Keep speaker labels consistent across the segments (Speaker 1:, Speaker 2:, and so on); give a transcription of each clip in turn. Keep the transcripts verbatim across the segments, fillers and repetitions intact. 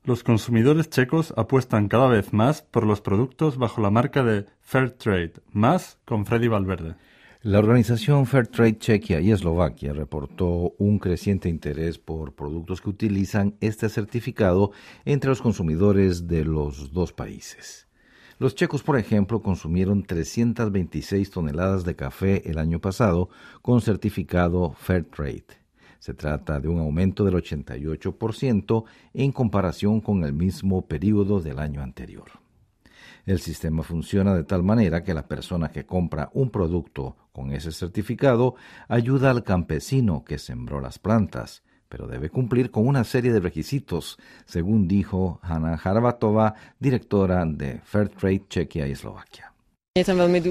Speaker 1: Los consumidores checos apuestan cada vez más por los productos bajo la marca de Fairtrade, más con Freddy Valverde.
Speaker 2: La organización Fairtrade Chequia y Eslovaquia reportó un creciente interés por productos que utilizan este certificado entre los consumidores de los dos países. Los checos, por ejemplo, consumieron trescientas veintiséis toneladas de café el año pasado con certificado Fairtrade. Se trata de un aumento del ochenta y ocho por ciento en comparación con el mismo periodo del año anterior. El sistema funciona de tal manera que la persona que compra un producto con ese certificado ayuda al campesino que sembró las plantas, pero debe cumplir con una serie de requisitos, según dijo Hanna Harabatova, directora de Fairtrade Chequia y Eslovaquia.
Speaker 3: Es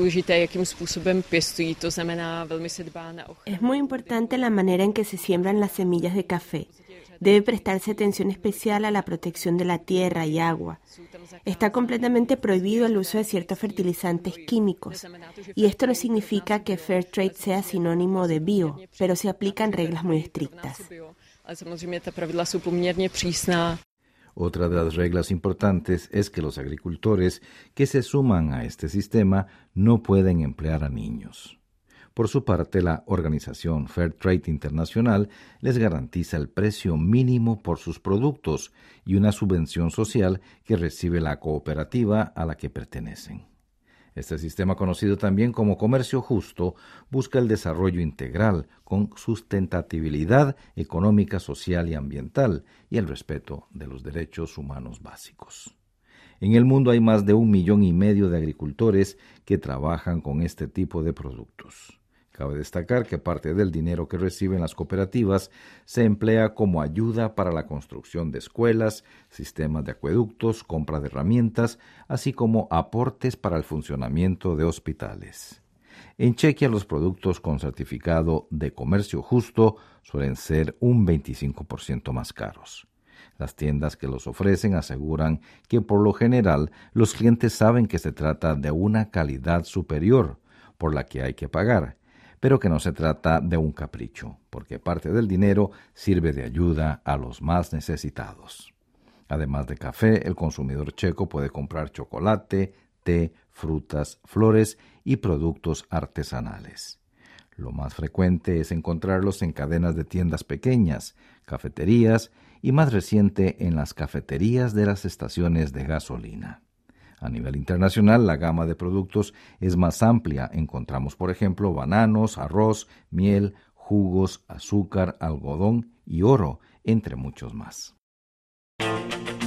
Speaker 3: muy importante la manera en que se siembran las semillas de café. Debe prestarse atención especial a la protección de la tierra y agua. Está completamente prohibido el uso de ciertos fertilizantes químicos. Y esto no significa que Fairtrade sea sinónimo de bio, pero se aplican reglas muy estrictas.
Speaker 2: Otra de las reglas importantes es que los agricultores que se suman a este sistema no pueden emplear a niños. Por su parte, la organización Fairtrade Internacional les garantiza el precio mínimo por sus productos y una subvención social que recibe la cooperativa a la que pertenecen. Este sistema, conocido también como comercio justo, busca el desarrollo integral con sustentabilidad económica, social y ambiental y el respeto de los derechos humanos básicos. En el mundo hay más de un millón y medio de agricultores que trabajan con este tipo de productos. Cabe destacar que parte del dinero que reciben las cooperativas se emplea como ayuda para la construcción de escuelas, sistemas de acueductos, compra de herramientas, así como aportes para el funcionamiento de hospitales. En Chequia, los productos con certificado de comercio justo suelen ser un veinticinco por ciento más caros. Las tiendas que los ofrecen aseguran que por lo general los clientes saben que se trata de una calidad superior por la que hay que pagar, pero que no se trata de un capricho, porque parte del dinero sirve de ayuda a los más necesitados. Además de café, el consumidor checo puede comprar chocolate, té, frutas, flores y productos artesanales. Lo más frecuente es encontrarlos en cadenas de tiendas pequeñas, cafeterías y más reciente en las cafeterías de las estaciones de gasolina. A nivel internacional, la gama de productos es más amplia. Encontramos, por ejemplo, bananos, arroz, miel, jugos, azúcar, algodón y oro, entre muchos más.